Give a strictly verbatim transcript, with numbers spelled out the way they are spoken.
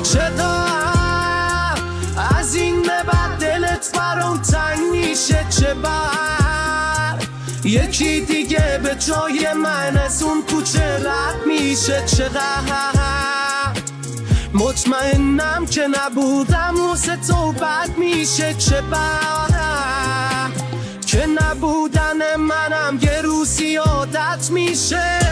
چقدر از این به بعد دلت برام تنگ میشه، چه بر یکی دیگه به جای من از اون کوچه رد میشه. چقدر مطمئنم که نبودم واسه تو بد میشه، چه بر که نبودن منم یه روزی عادت میشه.